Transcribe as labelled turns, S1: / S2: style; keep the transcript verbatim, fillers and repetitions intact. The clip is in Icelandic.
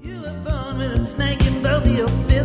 S1: You were born with a snake in both of your feet.